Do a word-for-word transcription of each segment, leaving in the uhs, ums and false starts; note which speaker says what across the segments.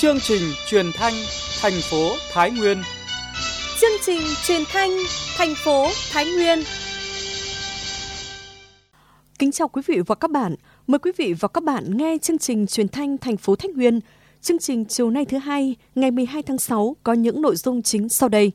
Speaker 1: Chương trình truyền thanh thành phố Thái Nguyên.
Speaker 2: Chương trình truyền thanh thành phố Thái Nguyên. Kính chào quý vị và các bạn. Mời quý vị và các bạn nghe chương trình truyền thanh thành phố Thái Nguyên. Chương trình chiều nay thứ hai, ngày mười hai tháng sáu có những nội dung chính sau đây.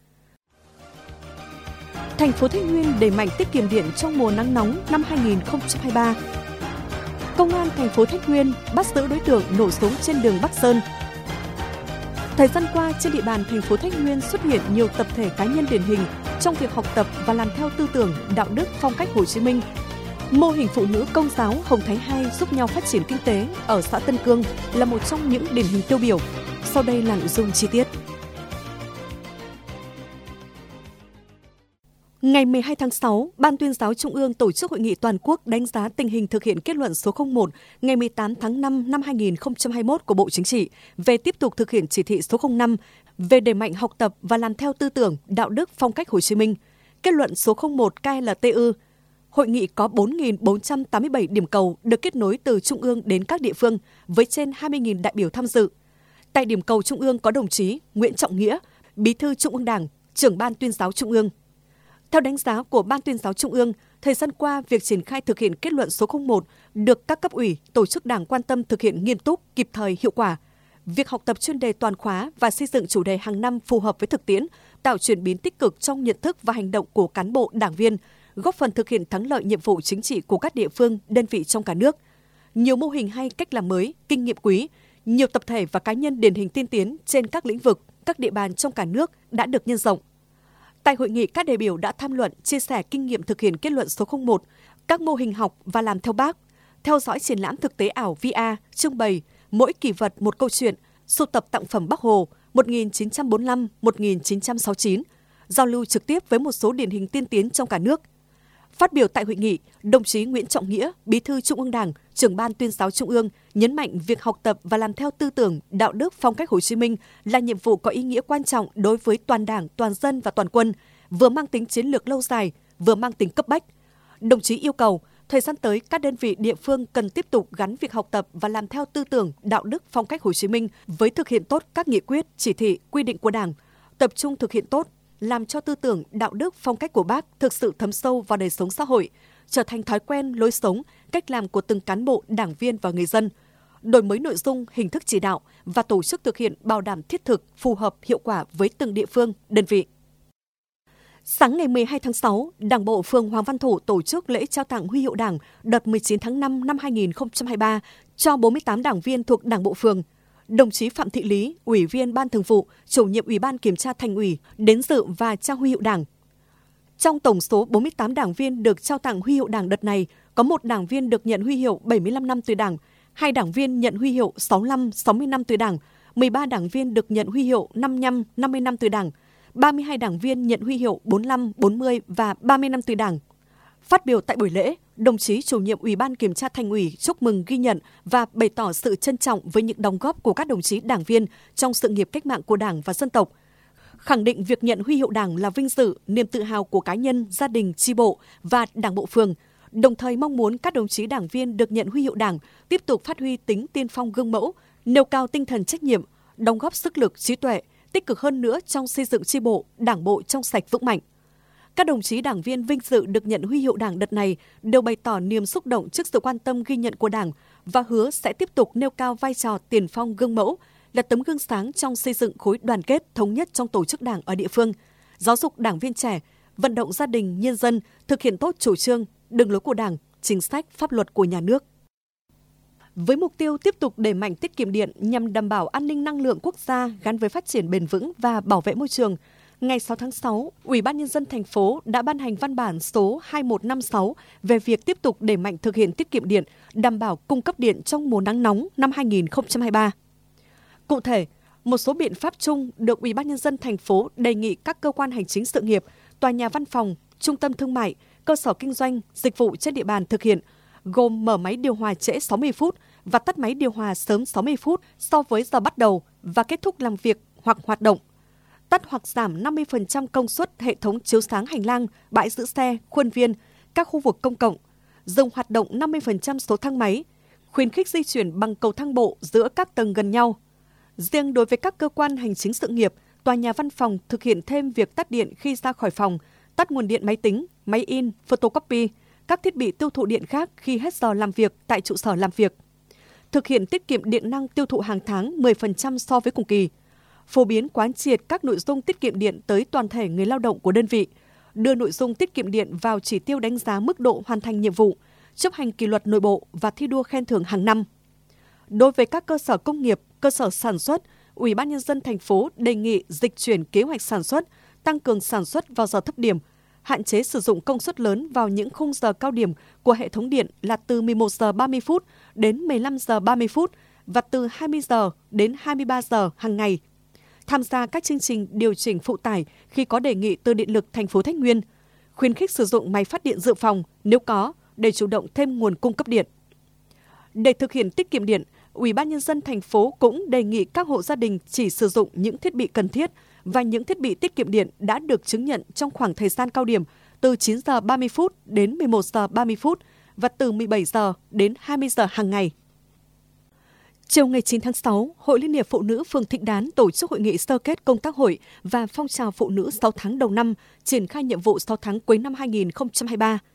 Speaker 2: Thành phố Thái Nguyên đẩy mạnh tiết kiệm điện trong mùa nắng nóng năm hai không hai ba. Công an thành phố Thái Nguyên bắt giữ đối tượng nổ súng trên đường Bắc Sơn. Thời gian qua, trên địa bàn thành phố Thái Nguyên xuất hiện nhiều tập thể cá nhân điển hình trong việc học tập và làm theo tư tưởng, đạo đức, phong cách Hồ Chí Minh. Mô hình phụ nữ Công giáo Hồng Thái hai giúp nhau phát triển kinh tế ở xã Tân Cương là một trong những điển hình tiêu biểu. Sau đây là nội dung chi tiết. Ngày mười hai tháng sáu, Ban Tuyên giáo Trung ương tổ chức hội nghị toàn quốc đánh giá tình hình thực hiện kết luận số không một ngày mười tám tháng năm năm hai không hai mốt của Bộ Chính trị về tiếp tục thực hiện chỉ thị số không năm về đẩy mạnh học tập và làm theo tư tưởng, đạo đức, phong cách Hồ Chí Minh. Kết luận số không một K L T U. Hội nghị có bốn nghìn bốn trăm tám mươi bảy điểm cầu được kết nối từ Trung ương đến các địa phương với trên hai mươi nghìn đại biểu tham dự. Tại điểm cầu Trung ương có đồng chí Nguyễn Trọng Nghĩa, Bí thư Trung ương Đảng, Trưởng Ban Tuyên giáo Trung ương. Theo đánh giá của Ban Tuyên giáo Trung ương, thời gian qua, việc triển khai thực hiện kết luận số không một được các cấp ủy, tổ chức đảng quan tâm thực hiện nghiêm túc, kịp thời, hiệu quả. Việc học tập chuyên đề toàn khóa và xây dựng chủ đề hàng năm phù hợp với thực tiễn, tạo chuyển biến tích cực trong nhận thức và hành động của cán bộ, đảng viên, góp phần thực hiện thắng lợi nhiệm vụ chính trị của các địa phương, đơn vị trong cả nước. Nhiều mô hình hay, cách làm mới, kinh nghiệm quý, nhiều tập thể và cá nhân điển hình tiên tiến trên các lĩnh vực, các địa bàn trong cả nước đã được nhân rộng. Tại hội nghị, các đại biểu đã tham luận, chia sẻ kinh nghiệm thực hiện kết luận số không một, các mô hình học và làm theo Bác, theo dõi triển lãm thực tế ảo V R, trưng bày mỗi kỷ vật một câu chuyện, sưu tập tặng phẩm Bác Hồ một nghìn chín trăm bốn mươi lăm đến một nghìn chín trăm sáu mươi chín, giao lưu trực tiếp với một số điển hình tiên tiến trong cả nước. Phát biểu tại hội nghị, đồng chí Nguyễn Trọng Nghĩa, Bí thư Trung ương Đảng, Trưởng Ban Tuyên giáo Trung ương nhấn mạnh việc học tập và làm theo tư tưởng, đạo đức, phong cách Hồ Chí Minh là nhiệm vụ có ý nghĩa quan trọng đối với toàn Đảng, toàn dân và toàn quân, vừa mang tính chiến lược lâu dài, vừa mang tính cấp bách. Đồng chí yêu cầu, thời gian tới các đơn vị địa phương cần tiếp tục gắn việc học tập và làm theo tư tưởng, đạo đức, phong cách Hồ Chí Minh với thực hiện tốt các nghị quyết, chỉ thị, quy định của Đảng, tập trung thực hiện tốt, làm cho tư tưởng, đạo đức, phong cách của Bác thực sự thấm sâu vào đời sống xã hội, trở thành thói quen, lối sống, cách làm của từng cán bộ, đảng viên và người dân, đổi mới nội dung, hình thức chỉ đạo và tổ chức thực hiện bảo đảm thiết thực, phù hợp, hiệu quả với từng địa phương, đơn vị. Sáng ngày mười hai tháng sáu, Đảng bộ phường Hoàng Văn Thụ tổ chức lễ trao tặng huy hiệu Đảng đợt mười chín tháng năm năm hai không hai ba cho bốn mươi tám đảng viên thuộc Đảng bộ phường. Đồng chí Phạm Thị Lý, Ủy viên Ban Thường vụ, Chủ nhiệm Ủy ban Kiểm tra Thành ủy đến dự và trao huy hiệu Đảng. Trong tổng số bốn mươi tám đảng viên được trao tặng huy hiệu Đảng đợt này, có một đảng viên được nhận huy hiệu bảy mươi lăm năm tuổi Đảng, hai đảng viên nhận huy hiệu sáu mươi lăm, sáu mươi năm tuổi Đảng, mười ba đảng viên được nhận huy hiệu năm mươi lăm, năm mươi năm tuổi Đảng, ba mươi hai đảng viên nhận huy hiệu bốn mươi lăm, bốn mươi và ba mươi năm tuổi Đảng. Phát biểu tại buổi lễ, đồng chí Chủ nhiệm Ủy ban Kiểm tra Thành ủy chúc mừng, ghi nhận và bày tỏ sự trân trọng với những đóng góp của các đồng chí đảng viên trong sự nghiệp cách mạng của Đảng và dân tộc. Khẳng định việc nhận huy hiệu Đảng là vinh dự, niềm tự hào của cá nhân, gia đình, chi bộ và Đảng bộ phường, đồng thời mong muốn các đồng chí đảng viên được nhận huy hiệu Đảng tiếp tục phát huy tính tiên phong gương mẫu, nêu cao tinh thần trách nhiệm, đóng góp sức lực, trí tuệ, tích cực hơn nữa trong xây dựng chi bộ, Đảng bộ trong sạch vững mạnh. Các đồng chí đảng viên vinh dự được nhận huy hiệu Đảng đợt này đều bày tỏ niềm xúc động trước sự quan tâm ghi nhận của Đảng và hứa sẽ tiếp tục nêu cao vai trò tiền phong gương mẫu, là tấm gương sáng trong xây dựng khối đoàn kết thống nhất trong tổ chức Đảng ở địa phương, giáo dục đảng viên trẻ, vận động gia đình, nhân dân thực hiện tốt chủ trương, đường lối của Đảng, chính sách, pháp luật của nhà nước. Với mục tiêu tiếp tục đẩy mạnh tiết kiệm điện nhằm đảm bảo an ninh năng lượng quốc gia gắn với phát triển bền vững và bảo vệ môi trường, ngày sáu tháng sáu, Ủy ban Nhân dân thành phố đã ban hành văn bản số hai một năm sáu về việc tiếp tục đẩy mạnh thực hiện tiết kiệm điện, đảm bảo cung cấp điện trong mùa nắng nóng năm hai không hai ba. Cụ thể, một số biện pháp chung được Ủy ban Nhân dân thành phố đề nghị các cơ quan hành chính sự nghiệp, tòa nhà văn phòng, trung tâm thương mại, cơ sở kinh doanh, dịch vụ trên địa bàn thực hiện, gồm mở máy điều hòa trễ sáu mươi phút và tắt máy điều hòa sớm sáu mươi phút so với giờ bắt đầu và kết thúc làm việc hoặc hoạt động, tắt hoặc giảm năm mươi phần trăm công suất hệ thống chiếu sáng hành lang, bãi giữ xe, khuôn viên, các khu vực công cộng, dừng hoạt động năm mươi phần trăm số thang máy, khuyến khích di chuyển bằng cầu thang bộ giữa các tầng gần nhau, Riêng đối với các cơ quan hành chính sự nghiệp, tòa nhà văn phòng thực hiện thêm việc tắt điện khi ra khỏi phòng, tắt nguồn điện máy tính, máy in, photocopy, các thiết bị tiêu thụ điện khác khi hết giờ làm việc tại trụ sở làm việc. Thực hiện tiết kiệm điện năng tiêu thụ hàng tháng mười phần trăm so với cùng kỳ. Phổ biến quán triệt các nội dung tiết kiệm điện tới toàn thể người lao động của đơn vị, đưa nội dung tiết kiệm điện vào chỉ tiêu đánh giá mức độ hoàn thành nhiệm vụ, chấp hành kỷ luật nội bộ và thi đua khen thưởng hàng năm. Đối với các cơ sở công nghiệp, cơ sở sản xuất, Ủy ban Nhân dân thành phố đề nghị dịch chuyển kế hoạch sản xuất, tăng cường sản xuất vào giờ thấp điểm, hạn chế sử dụng công suất lớn vào những khung giờ cao điểm của hệ thống điện là từ mười một giờ ba mươi phút đến mười lăm giờ ba mươi phút và từ hai mươi giờ đến hai mươi ba giờ hàng ngày. Tham gia các chương trình điều chỉnh phụ tải khi có đề nghị từ Điện lực thành phố Thái Nguyên, khuyến khích sử dụng máy phát điện dự phòng nếu có để chủ động thêm nguồn cung cấp điện. Để thực hiện tiết kiệm điện, Ủy ban Nhân dân thành phố cũng đề nghị các hộ gia đình chỉ sử dụng những thiết bị cần thiết và những thiết bị tiết kiệm điện đã được chứng nhận trong khoảng thời gian cao điểm từ chín giờ ba mươi phút đến mười một giờ ba mươi phút và từ mười bảy giờ đến hai mươi giờ hàng ngày. Chiều ngày chín tháng sáu, Hội Liên hiệp Phụ nữ phường Thịnh Đán tổ chức hội nghị sơ kết công tác hội và phong trào phụ nữ sáu tháng đầu năm, triển khai nhiệm vụ sáu tháng cuối năm hai nghìn không trăm hai mươi ba.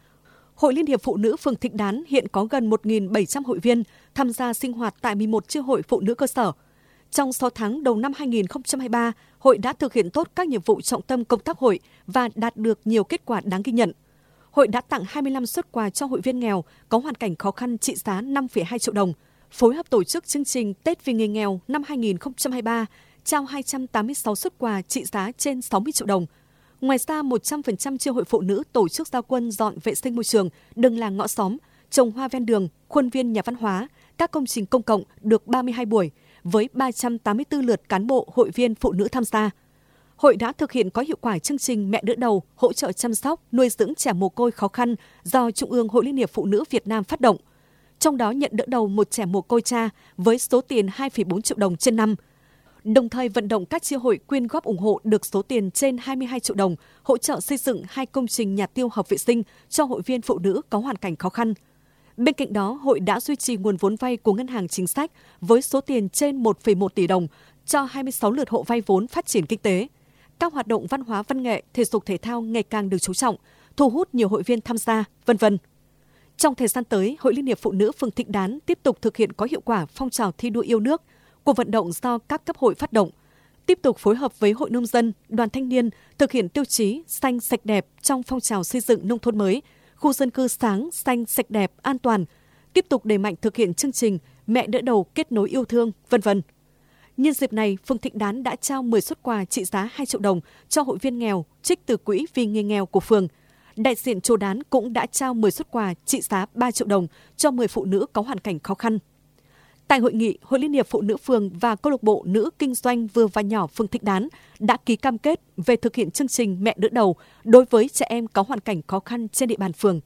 Speaker 2: Hội Liên hiệp Phụ nữ phường Thịnh Đán hiện có gần một nghìn bảy trăm hội viên tham gia sinh hoạt tại mười một chi hội phụ nữ cơ sở. Trong sáu tháng đầu năm hai nghìn không trăm hai mươi ba, hội đã thực hiện tốt các nhiệm vụ trọng tâm công tác hội và đạt được nhiều kết quả đáng ghi nhận. Hội đã tặng hai mươi lăm suất quà cho hội viên nghèo có hoàn cảnh khó khăn trị giá năm phẩy hai triệu đồng, phối hợp tổ chức chương trình Tết vì người nghèo năm hai nghìn không trăm hai mươi ba, trao hai trăm tám mươi sáu suất quà trị giá trên sáu mươi triệu đồng. Ngoài ra, một trăm phần trăm chi hội phụ nữ tổ chức giao quân dọn vệ sinh môi trường, đường làng ngõ xóm, trồng hoa ven đường, khuôn viên nhà văn hóa, các công trình công cộng được ba mươi hai buổi, với ba trăm tám mươi tư lượt cán bộ hội viên phụ nữ tham gia. Hội đã thực hiện có hiệu quả chương trình Mẹ đỡ đầu, hỗ trợ chăm sóc, nuôi dưỡng trẻ mồ côi khó khăn do Trung ương Hội Liên hiệp Phụ nữ Việt Nam phát động. Trong đó nhận đỡ đầu một trẻ mồ côi cha với số tiền hai phẩy bốn triệu đồng trên năm. Đồng thời vận động các chi hội quyên góp ủng hộ được số tiền trên hai mươi hai triệu đồng, hỗ trợ xây dựng hai công trình nhà tiêu hợp vệ sinh cho hội viên phụ nữ có hoàn cảnh khó khăn. Bên cạnh đó, hội đã duy trì nguồn vốn vay của Ngân hàng Chính sách với số tiền trên một phẩy một tỷ đồng cho hai mươi sáu lượt hộ vay vốn phát triển kinh tế. Các hoạt động văn hóa văn nghệ, thể dục thể thao ngày càng được chú trọng, thu hút nhiều hội viên tham gia, vân vân. Trong thời gian tới, Hội Liên hiệp Phụ nữ phường Thịnh Đán tiếp tục thực hiện có hiệu quả phong trào thi đua yêu nước, cuộc vận động do các cấp hội phát động, tiếp tục phối hợp với Hội Nông dân, Đoàn Thanh niên thực hiện tiêu chí xanh sạch đẹp trong phong trào xây dựng nông thôn mới, khu dân cư sáng, xanh, sạch đẹp, an toàn, tiếp tục đẩy mạnh thực hiện chương trình Mẹ đỡ đầu kết nối yêu thương, vân vân. Nhân dịp này, phường Thịnh Đán đã trao mười suất quà trị giá hai triệu đồng cho hội viên nghèo trích từ quỹ vì người nghèo của phường. Đại diện chùa Đán cũng đã trao mười suất quà trị giá ba triệu đồng cho mười phụ nữ có hoàn cảnh khó khăn. Tại hội nghị, Hội Liên hiệp Phụ nữ phường và Câu lạc bộ Nữ Kinh doanh vừa và nhỏ phường Thịnh Đán đã ký cam kết về thực hiện chương trình Mẹ đỡ đầu đối với trẻ em có hoàn cảnh khó khăn trên địa bàn phường.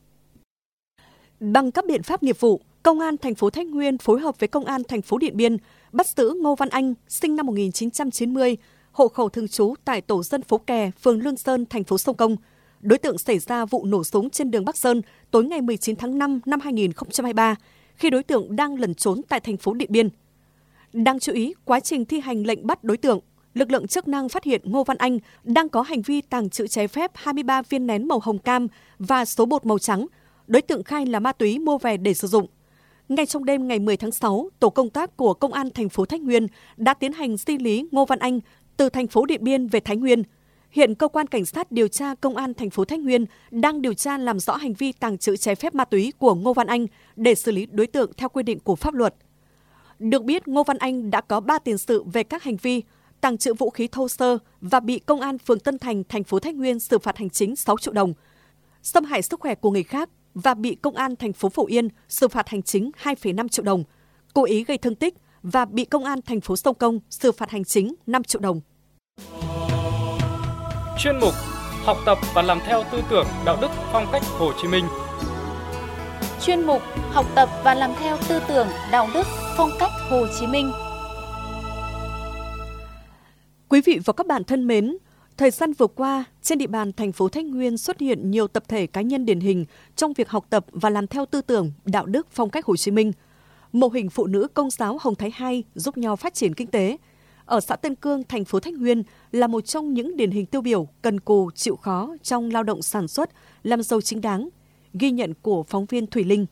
Speaker 2: Bằng các biện pháp nghiệp vụ, Công an thành phố Thái Nguyên phối hợp với Công an thành phố Điện Biên bắt giữ Ngô Văn Anh, sinh năm một nghìn chín trăm chín mươi, hộ khẩu thường trú tại tổ dân phố Kè, phường Lương Sơn, thành phố Sông Công. Đối tượng xảy ra vụ nổ súng trên đường Bắc Sơn tối ngày mười chín tháng năm năm hai nghìn không trăm hai mươi ba, khi đối tượng đang lẩn trốn tại thành phố Điện Biên. Đáng chú ý, quá trình thi hành lệnh bắt đối tượng, lực lượng chức năng phát hiện Ngô Văn Anh đang có hành vi tàng trữ trái phép hai mươi ba viên nén màu hồng cam và số bột màu trắng. Đối tượng khai là ma túy mua về để sử dụng. Ngay trong đêm ngày mười tháng sáu, tổ công tác của Công an thành phố Thái Nguyên đã tiến hành di lý Ngô Văn Anh từ thành phố Điện Biên về Thái Nguyên. Hiện cơ quan cảnh sát điều tra Công an thành phố Thái Nguyên đang điều tra làm rõ hành vi tàng trữ trái phép ma túy của Ngô Văn Anh để xử lý đối tượng theo quy định của pháp luật. Được biết, Ngô Văn Anh đã có ba tiền sự về các hành vi tàng trữ vũ khí thô sơ và bị Công an phường Tân Thành, thành phố Thái Nguyên xử phạt hành chính sáu triệu đồng, xâm hại sức khỏe của người khác và bị Công an thành phố Phổ Yên xử phạt hành chính hai phẩy năm triệu đồng, cố ý gây thương tích và bị Công an thành phố Sông Công xử phạt hành chính năm triệu đồng.
Speaker 1: Chuyên mục Học tập và làm theo tư tưởng đạo đức phong cách Hồ Chí Minh.
Speaker 3: Chuyên mục Học tập và làm theo tư tưởng đạo đức phong cách Hồ Chí Minh.
Speaker 2: Quý vị và các bạn thân mến, thời gian vừa qua, trên địa bàn thành phố Thái Nguyên xuất hiện nhiều tập thể cá nhân điển hình trong việc học tập và làm theo tư tưởng đạo đức phong cách Hồ Chí Minh. Mô hình phụ nữ Công giáo Hồng Thái hai giúp nhau phát triển kinh tế ở xã Tân Cương, thành phố Thái Nguyên là một trong những điển hình tiêu biểu cần cù chịu khó trong lao động sản xuất, làm giàu chính đáng. Ghi nhận của phóng viên Thủy Linh.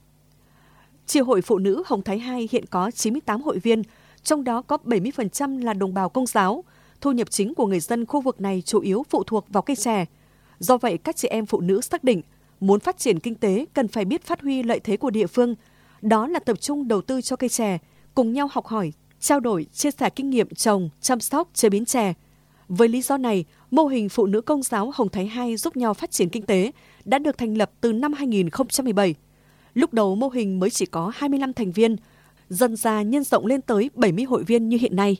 Speaker 2: Chi hội phụ nữ Hồng Thái hai hiện có chín mươi tám hội viên, trong đó có bảy mươi phần trăm là đồng bào Công giáo. Thu nhập chính của người dân khu vực này chủ yếu phụ thuộc vào cây chè. Do vậy, các chị em phụ nữ xác định muốn phát triển kinh tế cần phải biết phát huy lợi thế của địa phương. Đó là tập trung đầu tư cho cây chè, cùng nhau học hỏi, trao đổi, chia sẻ kinh nghiệm trồng, chăm sóc, chế biến chè. Với lý do này, mô hình phụ nữ Công giáo Hồng Thái hai giúp nhau phát triển kinh tế đã được thành lập từ năm hai nghìn không trăm mười bảy. Lúc đầu mô hình mới chỉ có hai mươi lăm thành viên, dần dà nhân rộng lên tới bảy mươi hội viên như hiện nay.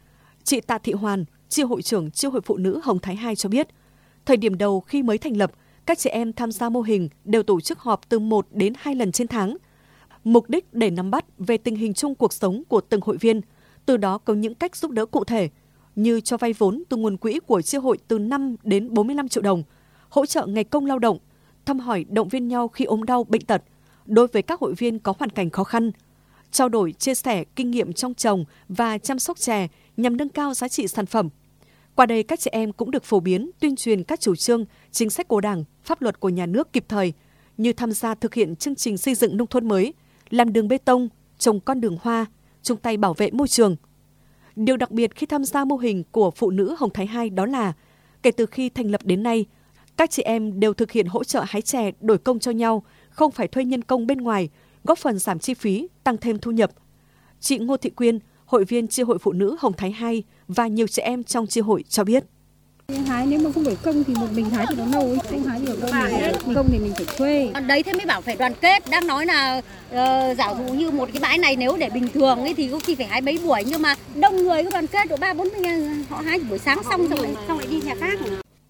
Speaker 2: Chị Tạ Thị Hoàn, chi hội trưởng chi hội phụ nữ Hồng Thái hai cho biết, thời điểm đầu khi mới thành lập, các chị em tham gia mô hình đều tổ chức họp từ một đến hai lần trên tháng. Mục đích để nắm bắt về tình hình chung cuộc sống của từng hội viên, từ đó có những cách giúp đỡ cụ thể, như cho vay vốn từ nguồn quỹ của chi hội từ năm đến bốn mươi lăm triệu đồng, hỗ trợ ngày công lao động, thăm hỏi động viên nhau khi ốm đau bệnh tật đối với các hội viên có hoàn cảnh khó khăn, trao đổi chia sẻ kinh nghiệm trong trồng và chăm sóc chè nhằm nâng cao giá trị sản phẩm. Qua đây các chị em cũng được phổ biến, tuyên truyền các chủ trương, chính sách của Đảng, pháp luật của nhà nước kịp thời, như tham gia thực hiện chương trình xây dựng nông thôn mới, làm đường bê tông, trồng con đường hoa, chung tay bảo vệ môi trường. Điều đặc biệt khi tham gia mô hình của phụ nữ Hồng Thái hai đó là, kể từ khi thành lập đến nay, các chị em đều thực hiện hỗ trợ hái chè đổi công cho nhau, không phải thuê nhân công bên ngoài, góp phần giảm chi phí, tăng thêm thu nhập. Chị Ngô Thị Quyên, hội viên chi hội phụ nữ Hồng Thái hai và nhiều chị em trong chi hội cho biết.
Speaker 4: Hái nếu mà không đổi công thì một mình hái thì nó lâu ấy, không hái được đâu, mình công thì mình phải thuê.
Speaker 5: Đấy thế mới bảo phải đoàn kết, đang nói là uh, giả dụ như một cái bãi này nếu để bình thường ấy thì có khi phải hái mấy buổi, nhưng mà đông người có đoàn kết độ ba bốn mươi họ hái buổi sáng xong rồi xong lại đi nhà khác.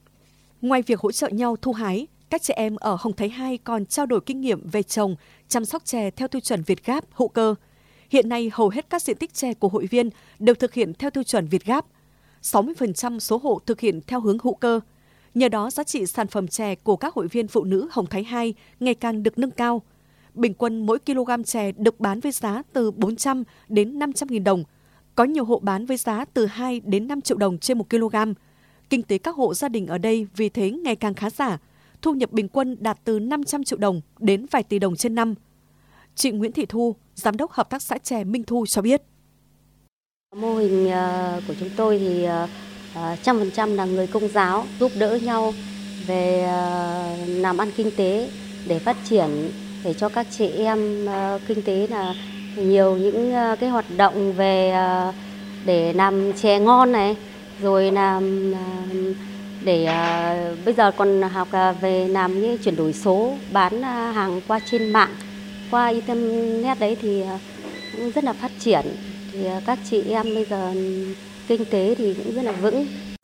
Speaker 2: Ngoài việc hỗ trợ nhau thu hái, các chị em ở Hồng Thái hai còn trao đổi kinh nghiệm về trồng, chăm sóc chè theo tiêu chuẩn Việt Gáp, hữu cơ. Hiện nay hầu hết các diện tích chè của hội viên đều thực hiện theo tiêu chuẩn Việt Gáp. sáu mươi phần trăm số hộ thực hiện theo hướng hữu cơ. Nhờ đó, giá trị sản phẩm chè của các hội viên phụ nữ Hồng Thái hai ngày càng được nâng cao. Bình quân mỗi kg chè được bán với giá từ bốn trăm đến năm trăm nghìn đồng. Có nhiều hộ bán với giá từ hai đến năm triệu đồng trên một kg. Kinh tế các hộ gia đình ở đây vì thế ngày càng khá giả. Thu nhập bình quân đạt từ năm trăm triệu đồng đến vài tỷ đồng trên năm. Chị Nguyễn Thị Thu, Giám đốc Hợp tác xã chè Minh Thu cho biết.
Speaker 6: Mô hình của chúng tôi thì trăm phần trăm là người Công giáo giúp đỡ nhau về làm ăn kinh tế để phát triển, để cho các chị em kinh tế là nhiều những cái hoạt động về để làm chè ngon này, rồi làm để bây giờ còn học về làm những chuyển đổi số, bán hàng qua trên mạng, qua internet đấy thì cũng rất là phát triển. Thì các chị em bây giờ kinh tế thì cũng rất là vững.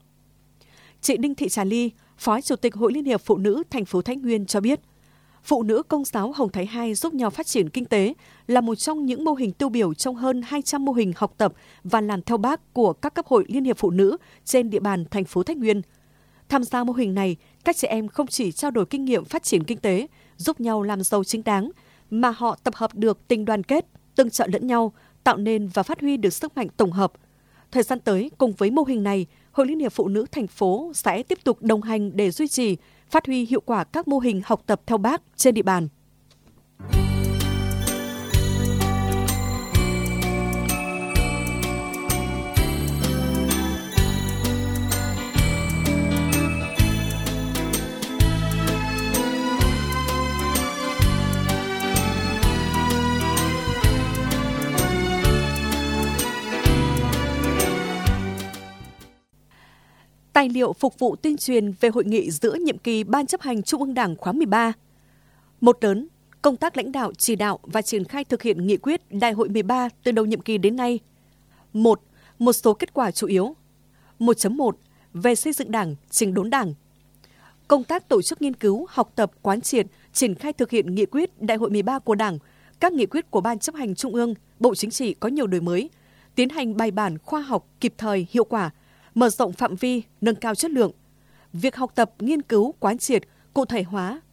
Speaker 2: Chị Đinh Thị Trà Ly, Phó Chủ tịch Hội Liên hiệp Phụ nữ thành phố Thái Nguyên cho biết, phụ nữ Công giáo Hồng Thái hai giúp nhau phát triển kinh tế là một trong những mô hình tiêu biểu trong hơn hai trăm mô hình học tập và làm theo Bác của các cấp hội Liên hiệp Phụ nữ trên địa bàn thành phố Thái Nguyên. Tham gia mô hình này, các chị em không chỉ trao đổi kinh nghiệm phát triển kinh tế, giúp nhau làm giàu chính đáng, mà họ tập hợp được tình đoàn kết, tương trợ lẫn nhau, tạo nên và phát huy được sức mạnh tổng hợp. Thời gian tới, cùng với mô hình này, Hội Liên hiệp Phụ nữ thành phố sẽ tiếp tục đồng hành để duy trì, phát huy hiệu quả các mô hình học tập theo Bác trên địa bàn. Tài liệu phục vụ tuyên truyền về hội nghị giữa nhiệm kỳ Ban chấp hành Trung ương Đảng khóa mười ba. Một lớn, công tác lãnh đạo, chỉ đạo và triển khai thực hiện nghị quyết Đại hội mười ba từ đầu nhiệm kỳ đến nay. Một, một số kết quả chủ yếu. một chấm một. Về xây dựng Đảng, chỉnh đốn Đảng. Công tác tổ chức nghiên cứu, học tập, quán triệt, triển khai thực hiện nghị quyết Đại hội mười ba của Đảng, các nghị quyết của Ban chấp hành Trung ương, Bộ Chính trị có nhiều đổi mới, tiến hành bài bản, khoa học, kịp thời, hiệu quả, mở rộng phạm vi, nâng cao chất lượng. Việc học tập, nghiên cứu, quán triệt, cụ thể hóa,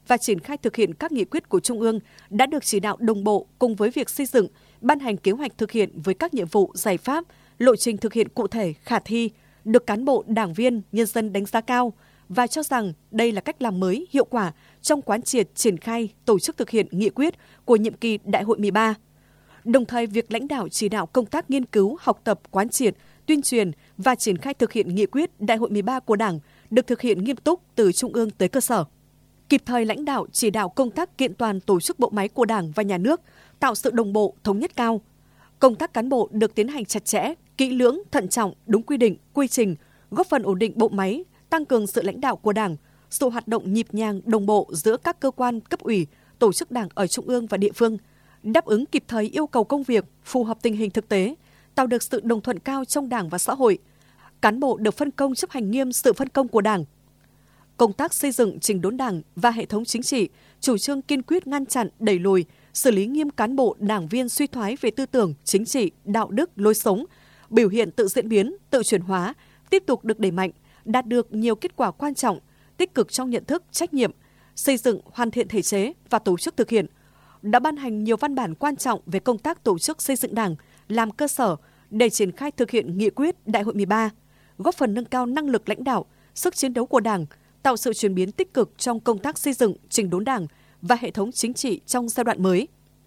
Speaker 2: và triển khai thực hiện các nghị quyết của Trung ương đã được chỉ đạo đồng bộ cùng với việc xây dựng, ban hành kế hoạch thực hiện với các nhiệm vụ, giải pháp, lộ trình thực hiện cụ thể, khả thi, được cán bộ, đảng viên, nhân dân đánh giá cao và cho rằng đây là cách làm mới, hiệu quả trong quán triệt, triển khai, tổ chức thực hiện nghị quyết của nhiệm kỳ Đại hội mười ba. Đồng thời, việc lãnh đạo chỉ đạo công tác nghiên cứu, học tập, quán triệt, tuyên truyền và triển khai thực hiện nghị quyết Đại hội mười ba của Đảng được thực hiện nghiêm túc từ Trung ương tới cơ sở. Kịp thời lãnh đạo chỉ đạo công tác kiện toàn tổ chức bộ máy của Đảng và Nhà nước, tạo sự đồng bộ, thống nhất cao. Công tác cán bộ được tiến hành chặt chẽ, kỹ lưỡng, thận trọng, đúng quy định, quy trình, góp phần ổn định bộ máy, tăng cường sự lãnh đạo của Đảng, sự hoạt động nhịp nhàng, đồng bộ giữa các cơ quan cấp ủy, tổ chức Đảng ở Trung ương và địa phương, đáp ứng kịp thời yêu cầu công việc, phù hợp tình hình thực tế, tạo được sự đồng thuận cao trong Đảng và xã hội. Cán bộ được phân công chấp hành nghiêm sự phân công của Đảng. Công tác xây dựng chỉnh đốn Đảng và hệ thống chính trị, chủ trương kiên quyết ngăn chặn, đẩy lùi, xử lý nghiêm cán bộ, đảng viên suy thoái về tư tưởng, chính trị, đạo đức, lối sống, biểu hiện tự diễn biến, tự chuyển hóa, tiếp tục được đẩy mạnh, đạt được nhiều kết quả quan trọng, tích cực trong nhận thức, trách nhiệm, xây dựng, hoàn thiện thể chế và tổ chức thực hiện, đã ban hành nhiều văn bản quan trọng về công tác tổ chức xây dựng Đảng, làm cơ sở để triển khai thực hiện nghị quyết Đại hội mười ba, góp phần nâng cao năng lực lãnh đạo, sức chiến đấu của Đảng, tạo sự chuyển biến tích cực trong công tác xây dựng, chỉnh đốn Đảng và hệ thống chính trị trong giai đoạn mới.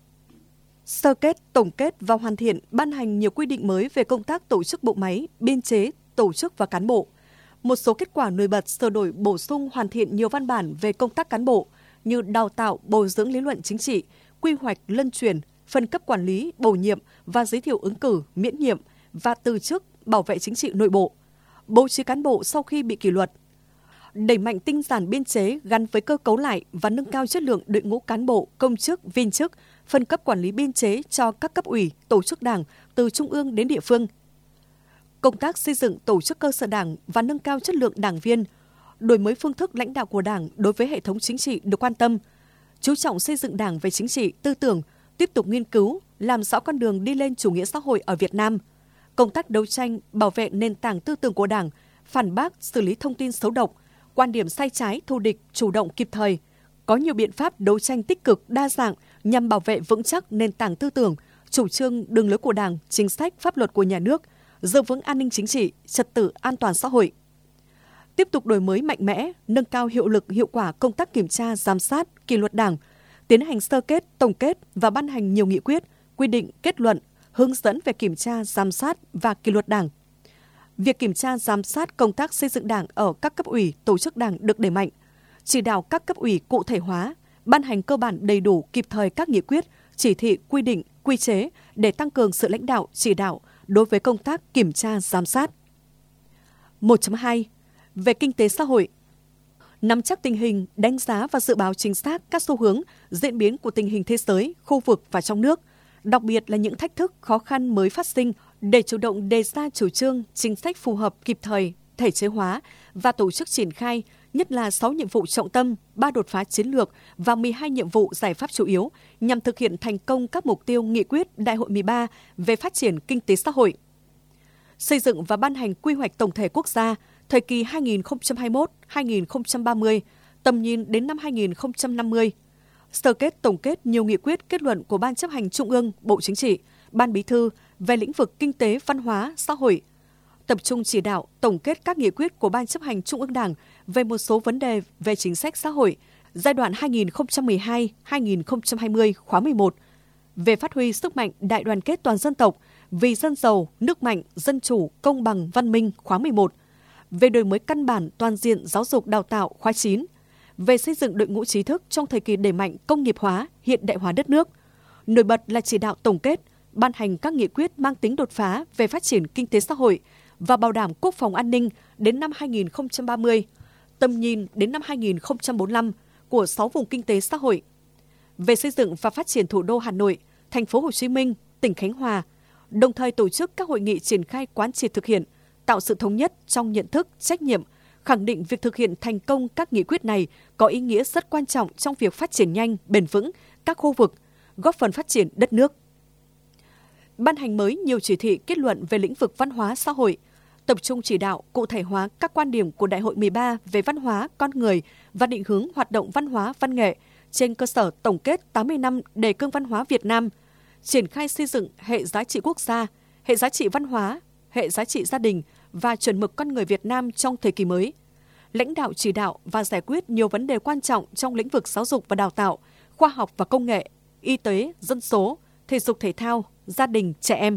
Speaker 2: Sơ kết, tổng kết và hoàn thiện ban hành nhiều quy định mới về công tác tổ chức bộ máy, biên chế, tổ chức và cán bộ. Một số kết quả nổi bật sửa đổi, bổ sung, hoàn thiện nhiều văn bản về công tác cán bộ như đào tạo, bồi dưỡng lý luận chính trị, quy hoạch, luân chuyển, phân cấp quản lý, bổ nhiệm và giới thiệu ứng cử, miễn nhiệm và từ chức, bảo vệ chính trị nội bộ, bố trí cán bộ sau khi bị kỷ luật, đẩy mạnh tinh giản biên chế gắn với cơ cấu lại và nâng cao chất lượng đội ngũ cán bộ, công chức, viên chức, phân cấp quản lý biên chế cho các cấp ủy, tổ chức Đảng từ trung ương đến địa phương. Công tác xây dựng tổ chức cơ sở Đảng và nâng cao chất lượng đảng viên, đổi mới phương thức lãnh đạo của Đảng đối với hệ thống chính trị được quan tâm, chú trọng xây dựng Đảng về chính trị, tư tưởng, tiếp tục nghiên cứu, làm rõ con đường đi lên chủ nghĩa xã hội ở Việt Nam. Công tác đấu tranh, bảo vệ nền tảng tư tưởng của Đảng, phản bác, xử lý thông tin xấu độc, quan điểm sai trái, thù địch, chủ động kịp thời, có nhiều biện pháp đấu tranh tích cực, đa dạng nhằm bảo vệ vững chắc nền tảng tư tưởng, chủ trương, đường lối của Đảng, chính sách, pháp luật của nhà nước, giữ vững an ninh chính trị, trật tự an toàn xã hội. Tiếp tục đổi mới mạnh mẽ, nâng cao hiệu lực, hiệu quả công tác kiểm tra, giám sát, kỷ luật Đảng, tiến hành sơ kết, tổng kết và ban hành nhiều nghị quyết, quy định, kết luận, hướng dẫn về kiểm tra, giám sát và kỷ luật Đảng. Việc kiểm tra, giám sát công tác xây dựng Đảng ở các cấp ủy, tổ chức Đảng được đẩy mạnh, chỉ đạo các cấp ủy cụ thể hóa, ban hành cơ bản đầy đủ kịp thời các nghị quyết, chỉ thị, quy định, quy chế để tăng cường sự lãnh đạo, chỉ đạo đối với công tác kiểm tra, giám sát. một chấm hai. Về kinh tế xã hội. Nắm chắc tình hình, đánh giá và dự báo chính xác các xu hướng, diễn biến của tình hình thế giới, khu vực và trong nước, đặc biệt là những thách thức, khó khăn mới phát sinh để chủ động đề ra chủ trương, chính sách phù hợp kịp thời, thể chế hóa và tổ chức triển khai, nhất là sáu nhiệm vụ trọng tâm, ba đột phá chiến lược và mười hai nhiệm vụ giải pháp chủ yếu nhằm thực hiện thành công các mục tiêu nghị quyết Đại hội mười ba về phát triển kinh tế xã hội. Xây dựng và ban hành quy hoạch tổng thể quốc gia thời kỳ hai nghìn không trăm hai mươi mốt đến hai nghìn không trăm ba mươi, tầm nhìn đến năm hai nghìn không trăm năm mươi. Sơ kết tổng kết nhiều nghị quyết kết luận của Ban chấp hành Trung ương, Bộ Chính trị, Ban Bí thư về lĩnh vực kinh tế, văn hóa, xã hội. Tập trung chỉ đạo, tổng kết các nghị quyết của Ban chấp hành Trung ương Đảng về một số vấn đề về chính sách xã hội giai đoạn hai nghìn không trăm mười hai đến hai nghìn không trăm hai mươi khóa mười một, về phát huy sức mạnh đại đoàn kết toàn dân tộc, vì dân giàu, nước mạnh, dân chủ, công bằng, văn minh khóa mười một, về đổi mới căn bản toàn diện giáo dục đào tạo khóa chín, về xây dựng đội ngũ trí thức trong thời kỳ đẩy mạnh công nghiệp hóa, hiện đại hóa đất nước. Nổi bật là chỉ đạo tổng kết, ban hành các nghị quyết mang tính đột phá về phát triển kinh tế xã hội và bảo đảm quốc phòng an ninh đến năm hai nghìn không trăm ba mươi, tầm nhìn đến năm hai nghìn không trăm bốn mươi lăm của sáu vùng kinh tế xã hội. Về xây dựng và phát triển thủ đô Hà Nội, thành phố Hồ Chí Minh, tỉnh Khánh Hòa, đồng thời tổ chức các hội nghị triển khai quán triệt thực hiện, tạo sự thống nhất trong nhận thức, trách nhiệm, khẳng định việc thực hiện thành công các nghị quyết này có ý nghĩa rất quan trọng trong việc phát triển nhanh, bền vững các khu vực, góp phần phát triển đất nước. Ban hành mới nhiều chỉ thị kết luận về lĩnh vực văn hóa xã hội, tập trung chỉ đạo cụ thể hóa các quan điểm của Đại hội mười ba về văn hóa, con người và định hướng hoạt động văn hóa, văn nghệ trên cơ sở tổng kết tám mươi năm đề cương văn hóa Việt Nam, triển khai xây dựng hệ giá trị quốc gia, hệ giá trị văn hóa, hệ giá trị gia đình và chuẩn mực con người Việt Nam trong thời kỳ mới. Lãnh đạo chỉ đạo và giải quyết nhiều vấn đề quan trọng trong lĩnh vực giáo dục và đào tạo, khoa học và công nghệ, y tế, dân số, thể dục thể thao, gia đình, trẻ em.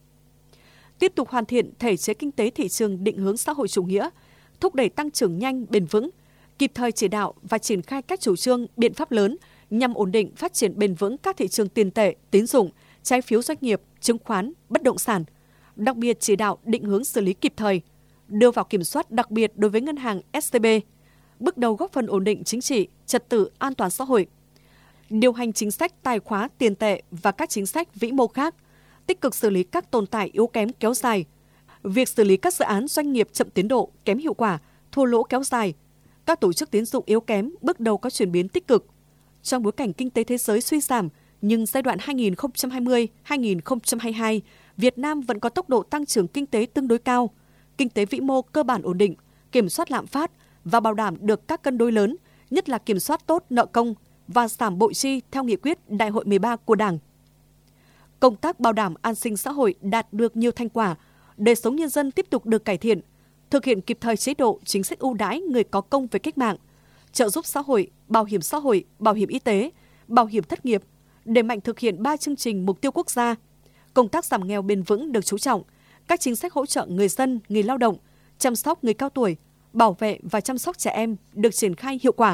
Speaker 2: Tiếp tục hoàn thiện thể chế kinh tế thị trường định hướng xã hội chủ nghĩa, thúc đẩy tăng trưởng nhanh, bền vững, kịp thời chỉ đạo và triển khai các chủ trương, biện pháp lớn nhằm ổn định phát triển bền vững các thị trường tiền tệ, tín dụng, trái phiếu doanh nghiệp, chứng khoán, bất động sản. Đặc biệt chỉ đạo định hướng xử lý kịp thời, đưa vào kiểm soát đặc biệt đối với ngân hàng ét xê bê, bước đầu góp phần ổn định chính trị, trật tự an toàn xã hội. Điều hành chính sách tài khóa tiền tệ và các chính sách vĩ mô khác, tích cực xử lý các tồn tại yếu kém kéo dài. Việc xử lý các dự án doanh nghiệp chậm tiến độ, kém hiệu quả, thua lỗ kéo dài, các tổ chức tín dụng yếu kém bước đầu có chuyển biến tích cực. Trong bối cảnh kinh tế thế giới suy giảm, nhưng giai đoạn hai nghìn không trăm hai mươi đến hai nghìn không trăm hai mươi hai, Việt Nam vẫn có tốc độ tăng trưởng kinh tế tương đối cao, kinh tế vĩ mô cơ bản ổn định, kiểm soát lạm phát và bảo đảm được các cân đối lớn, nhất là kiểm soát tốt nợ công và giảm bội chi theo nghị quyết Đại hội mười ba của Đảng. Công tác bảo đảm an sinh xã hội đạt được nhiều thành quả, đời sống nhân dân tiếp tục được cải thiện, thực hiện kịp thời chế độ chính sách ưu đãi người có công với cách mạng, trợ giúp xã hội, bảo hiểm xã hội, bảo hiểm y tế, bảo hiểm thất nghiệp, đẩy mạnh thực hiện ba chương trình mục tiêu quốc gia. Công tác giảm nghèo bền vững được chú trọng, các chính sách hỗ trợ người dân, người lao động, chăm sóc người cao tuổi, bảo vệ và chăm sóc trẻ em được triển khai hiệu quả.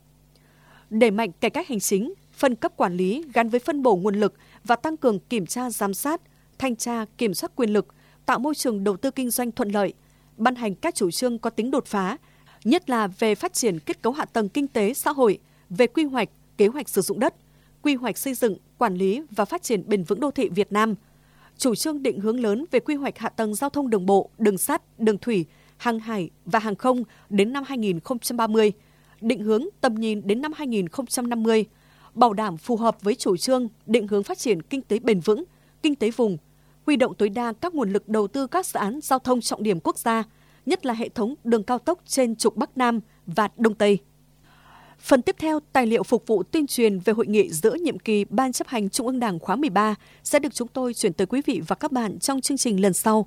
Speaker 2: Đẩy mạnh cải cách hành chính, phân cấp quản lý gắn với phân bổ nguồn lực và tăng cường kiểm tra giám sát, thanh tra, kiểm soát quyền lực, tạo môi trường đầu tư kinh doanh thuận lợi, ban hành các chủ trương có tính đột phá, nhất là về phát triển kết cấu hạ tầng kinh tế xã hội, về quy hoạch, kế hoạch sử dụng đất, quy hoạch xây dựng, quản lý và phát triển bền vững đô thị Việt Nam, chủ trương định hướng lớn về quy hoạch hạ tầng giao thông đường bộ, đường sắt, đường thủy, hàng hải và hàng không đến năm hai nghìn không trăm ba mươi, định hướng tầm nhìn đến năm hai nghìn không trăm năm mươi, bảo đảm phù hợp với chủ trương định hướng phát triển kinh tế bền vững, kinh tế vùng, huy động tối đa các nguồn lực đầu tư các dự án giao thông trọng điểm quốc gia, nhất là hệ thống đường cao tốc trên trục Bắc Nam và Đông Tây. Phần tiếp theo, tài liệu phục vụ tuyên truyền về hội nghị giữa nhiệm kỳ Ban chấp hành Trung ương Đảng khóa mười ba sẽ được chúng tôi chuyển tới quý vị và các bạn trong chương trình lần sau.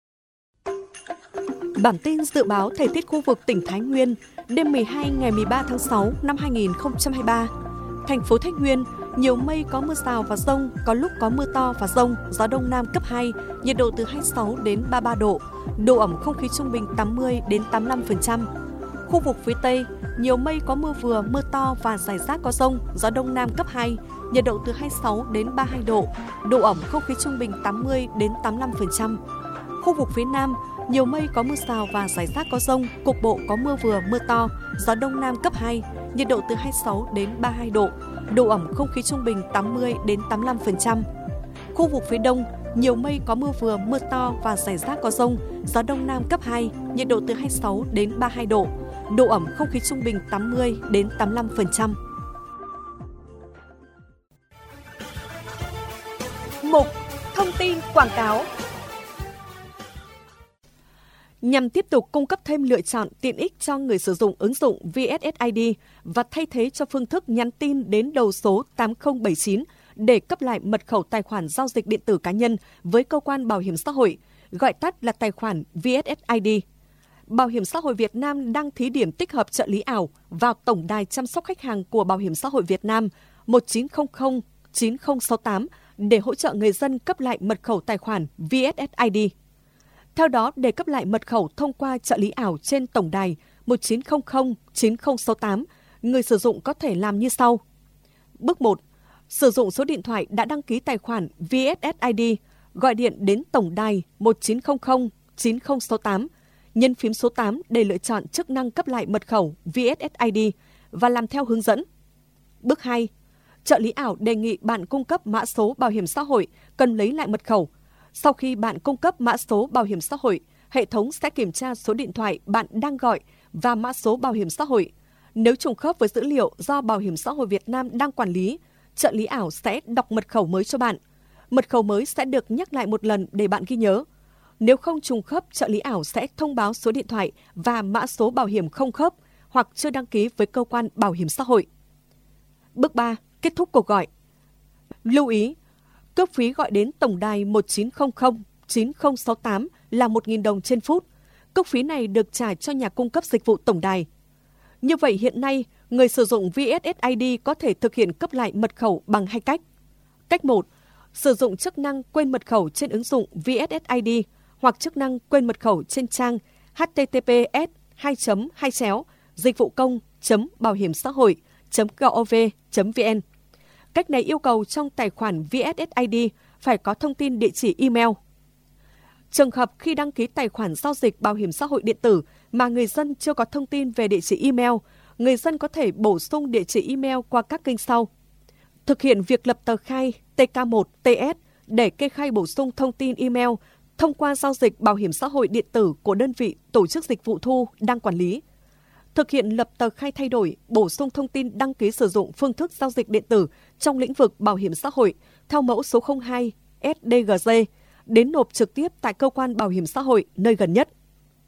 Speaker 2: Bản tin dự báo thời tiết khu vực tỉnh Thái Nguyên đêm mười hai ngày mười ba tháng sáu năm hai nghìn không trăm hai mươi ba. Thành phố Thái Nguyên, nhiều mây có mưa rào và dông, có lúc có mưa to và dông, gió đông nam cấp hai, nhiệt độ từ hai mươi sáu đến ba mươi ba độ, độ ẩm không khí trung bình tám mươi đến tám mươi lăm phần trăm. Khu vực phía Tây, nhiều mây có mưa vừa, mưa to và rải rác có dông, gió đông nam cấp hai, nhiệt độ từ hai mươi sáu đến ba mươi hai độ, độ ẩm không khí trung bình tám mươi đến tám mươi lăm phần trăm. Khu vực phía Nam, nhiều mây có mưa rào và rải rác có dông, cục bộ có mưa vừa, mưa to, gió đông nam cấp hai, nhiệt độ từ hai mươi sáu đến ba mươi hai độ, độ ẩm không khí trung bình tám mươi đến tám mươi lăm phần trăm. Khu vực phía Đông, nhiều mây có mưa vừa, mưa to và rải rác có dông, gió đông nam cấp hai, nhiệt độ từ hai mươi sáu đến ba mươi hai độ, độ ẩm không khí trung bình tám mươi đến tám mươi lăm phần trăm. Mục thông tin quảng cáo. Nhằm tiếp tục cung cấp thêm lựa chọn tiện ích cho người sử dụng ứng dụng vê ét ét i đê và thay thế cho phương thức nhắn tin đến đầu số tám không bảy chín để cấp lại mật khẩu tài khoản giao dịch điện tử cá nhân với cơ quan bảo hiểm xã hội, gọi tắt là tài khoản vê ét ét i đê. Bảo hiểm xã hội Việt Nam đang thí điểm tích hợp trợ lý ảo vào tổng đài chăm sóc khách hàng của Bảo hiểm xã hội Việt Nam một chín không không chín không sáu tám để hỗ trợ người dân cấp lại mật khẩu tài khoản vê ét ét i đê. Theo đó, để cấp lại mật khẩu thông qua trợ lý ảo trên tổng đài một chín không không chín không sáu tám, người sử dụng có thể làm như sau. Bước một. Sử dụng số điện thoại đã đăng ký tài khoản vê ét ét i đê, gọi điện đến tổng đài một chín không không chín không sáu tám, nhấn phím số tám để lựa chọn chức năng cấp lại mật khẩu vê ét ét i đê và làm theo hướng dẫn. Bước hai. Trợ lý ảo đề nghị bạn cung cấp mã số bảo hiểm xã hội cần lấy lại mật khẩu. Sau khi bạn cung cấp mã số bảo hiểm xã hội, hệ thống sẽ kiểm tra số điện thoại bạn đang gọi và mã số bảo hiểm xã hội. Nếu trùng khớp với dữ liệu do Bảo hiểm xã hội Việt Nam đang quản lý, trợ lý ảo sẽ đọc mật khẩu mới cho bạn. Mật khẩu mới sẽ được nhắc lại một lần để bạn ghi nhớ. Nếu không trùng khớp, trợ lý ảo sẽ thông báo số điện thoại và mã số bảo hiểm không khớp hoặc chưa đăng ký với cơ quan bảo hiểm xã hội. Bước ba. Kết thúc cuộc gọi. Lưu ý, cước phí gọi đến tổng đài một chín không không chín không sáu tám là một nghìn đồng trên phút. Cước phí này được trả cho nhà cung cấp dịch vụ tổng đài. Như vậy hiện nay, người sử dụng vê ét ét i đê có thể thực hiện cấp lại mật khẩu bằng hai cách. Cách một, sử dụng chức năng quên mật khẩu trên ứng dụng vê ét ét i đê hoặc chức năng quên mật khẩu trên trang h t t p s hai chấm hai chéo dịch vụ công chấm bảo hiểm xã hội chấm gov chấm vn. Cách này yêu cầu trong tài khoản vê ét ét i đê phải có thông tin địa chỉ email. Trường hợp khi đăng ký tài khoản giao dịch bảo hiểm xã hội điện tử mà người dân chưa có thông tin về địa chỉ email, người dân có thể bổ sung địa chỉ email qua các kênh sau. Thực hiện việc lập tờ khai T K một T S để kê khai bổ sung thông tin email thông qua giao dịch bảo hiểm xã hội điện tử của đơn vị tổ chức dịch vụ thu đang quản lý. Thực hiện lập tờ khai thay đổi, bổ sung thông tin đăng ký sử dụng phương thức giao dịch điện tử trong lĩnh vực bảo hiểm xã hội theo mẫu số không hai S D G G đến nộp trực tiếp tại cơ quan bảo hiểm xã hội nơi gần nhất.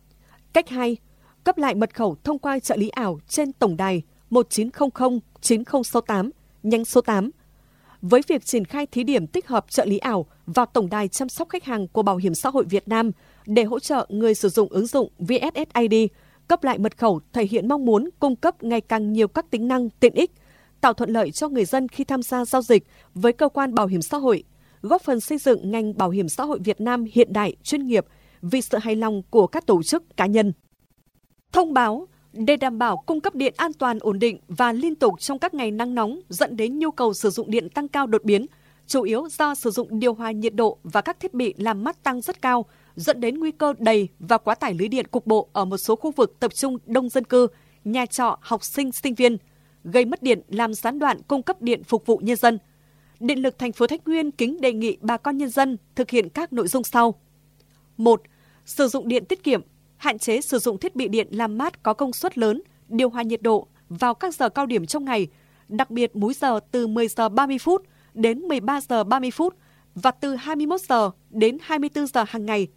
Speaker 2: Cách hai. Cấp lại mật khẩu thông qua trợ lý ảo trên tổng đài một chín không không chín không sáu tám, nhánh số tám. Với việc triển khai thí điểm tích hợp trợ lý ảo vào tổng đài chăm sóc khách hàng của Bảo hiểm xã hội Việt Nam để hỗ trợ người sử dụng ứng dụng vê ét ét i đê cấp lại mật khẩu thể hiện mong muốn cung cấp ngày càng nhiều các tính năng tiện ích, tạo thuận lợi cho người dân khi tham gia giao dịch với cơ quan bảo hiểm xã hội, góp phần xây dựng ngành bảo hiểm xã hội Việt Nam hiện đại, chuyên nghiệp vì sự hài lòng của các tổ chức cá nhân. Thông báo để đảm bảo cung cấp điện an toàn, ổn định và liên tục trong các ngày nắng nóng dẫn đến nhu cầu sử dụng điện tăng cao đột biến, chủ yếu do sử dụng điều hòa nhiệt độ và các thiết bị làm mát tăng rất cao, dẫn đến nguy cơ đầy và quá tải lưới điện cục bộ ở một số khu vực tập trung đông dân cư, nhà trọ, học sinh, sinh viên, gây mất điện làm gián đoạn cung cấp điện phục vụ nhân dân. Điện lực thành phố Thái Nguyên kính đề nghị bà con nhân dân thực hiện các nội dung sau. một. Sử dụng điện tiết kiệm, hạn chế sử dụng thiết bị điện làm mát có công suất lớn, điều hòa nhiệt độ vào các giờ cao điểm trong ngày, đặc biệt múi giờ từ mười giờ ba mươi phút đến mười ba giờ ba mươi phút và từ hai mươi mốt giờ đến hai mươi tư giờ hàng ngày.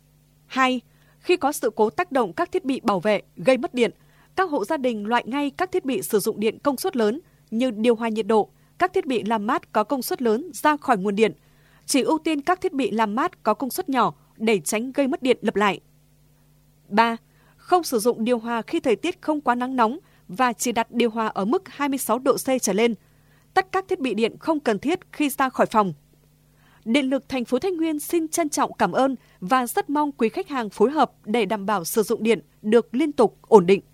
Speaker 2: hai. Khi có sự cố tác động các thiết bị bảo vệ gây mất điện, các hộ gia đình loại ngay các thiết bị sử dụng điện công suất lớn như điều hòa nhiệt độ, các thiết bị làm mát có công suất lớn ra khỏi nguồn điện. Chỉ ưu tiên các thiết bị làm mát có công suất nhỏ để tránh gây mất điện lặp lại. ba. Không sử dụng điều hòa khi thời tiết không quá nắng nóng và chỉ đặt điều hòa ở mức hai mươi sáu độ C trở lên. Tắt các thiết bị điện không cần thiết khi ra khỏi phòng. Điện lực thành phố Thái Nguyên xin trân trọng cảm ơn và rất mong quý khách hàng phối hợp để đảm bảo sử dụng điện được liên tục, ổn định.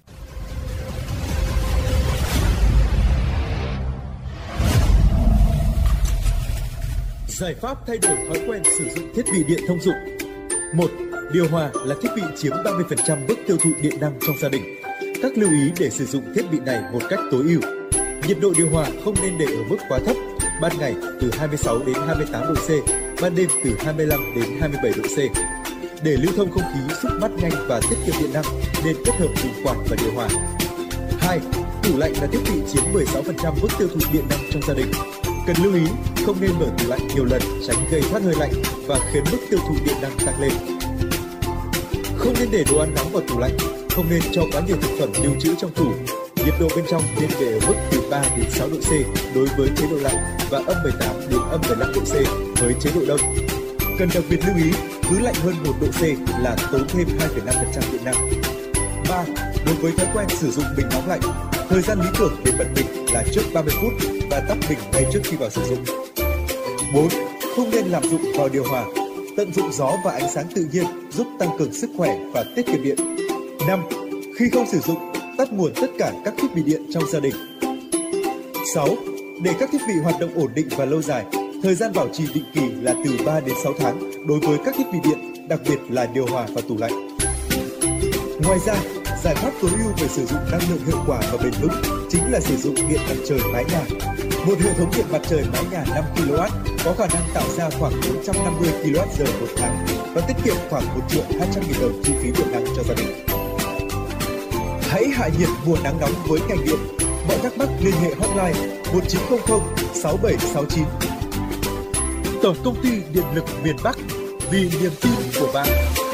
Speaker 7: Giải pháp thay đổi thói quen sử dụng thiết bị điện thông dụng. một. Điều hòa là thiết bị chiếm ba mươi phần trăm mức tiêu thụ điện năng trong gia đình. Các lưu ý để sử dụng thiết bị này một cách tối ưu. Nhiệt độ điều hòa không nên để ở mức quá thấp, ban ngày từ hai mươi sáu đến hai mươi tám độ C, ban đêm từ hai mươi lăm đến hai mươi bảy độ C. Để lưu thông không khí giúp mát nhanh và tiết kiệm điện năng, nên kết hợp dùng quạt và điều hòa. hai. Tủ lạnh là thiết bị chiếm mười sáu phần trăm mức tiêu thụ điện năng trong gia đình. Cần lưu ý không nên mở tủ lạnh nhiều lần, tránh gây thoát hơi lạnh và khiến mức tiêu thụ điện năng tăng lên. Không nên để đồ ăn nóng vào tủ lạnh, không nên cho quá nhiều thực phẩm lưu trữ trong tủ. Nhiệt độ bên trong nên để ở mức từ ba đến sáu độ C đối với chế độ lạnh và âm mười tám đến âm mười lăm độ C với chế độ đông. Cần đặc biệt lưu ý, cứ lạnh hơn một độ C là tốn thêm hai phẩy năm phần trăm điện năng. ba. Đối với thói quen sử dụng bình nóng lạnh, thời gian lý tưởng để bật bình là trước ba mươi phút và tắt bình ngay trước khi vào sử dụng. bốn. Không nên lạm dụng vào điều hòa. Tận dụng gió và ánh sáng tự nhiên giúp tăng cường sức khỏe và tiết kiệm điện. năm. Khi không sử dụng, tắt nguồn tất cả các thiết bị điện trong gia đình. sáu. Để các thiết bị hoạt động ổn định và lâu dài, thời gian bảo trì định kỳ là từ ba đến sáu tháng đối với các thiết bị điện, đặc biệt là điều hòa và tủ lạnh. Ngoài ra, giải pháp tối ưu về sử dụng năng lượng hiệu quả và bền vững chính là sử dụng điện mặt trời mái nhà. Một hệ thống điện mặt trời mái nhà năm ki lô oát có khả năng tạo ra khoảng bốn trăm năm mươi ki lô oát giờ một tháng và tiết kiệm khoảng một triệu hai trăm nghìn đồng chi phí điện năng cho gia đình. Hãy hạ nhiệt mùa nắng nóng với ngành điện. Mọi thắc mắc liên hệ hotline một chín không không sáu bảy sáu chín. Tổng công ty Điện lực miền Bắc, vì niềm tin của bạn.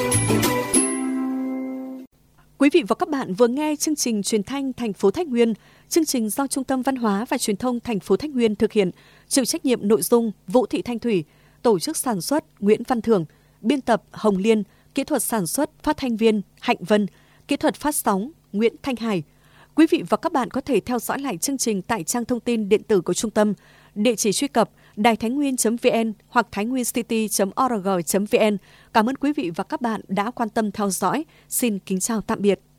Speaker 2: Quý vị và các bạn vừa nghe chương trình truyền thanh thành phố Thái Nguyên. Chương trình do Trung tâm Văn hóa và Truyền thông thành phố Thái Nguyên thực hiện, chịu trách nhiệm nội dung Vũ Thị Thanh Thủy, tổ chức sản xuất Nguyễn Văn Thường, biên tập Hồng Liên, kỹ thuật sản xuất phát thanh viên Hạnh Vân, kỹ thuật phát sóng Nguyễn Thanh Hải. Quý vị và các bạn có thể theo dõi lại chương trình tại trang thông tin điện tử của trung tâm, địa chỉ truy cập đài thái nguyên chấm vn hoặc thái nguyên city chấm org chấm vn. Cảm ơn quý vị và các bạn đã quan tâm theo dõi. Xin kính chào tạm biệt.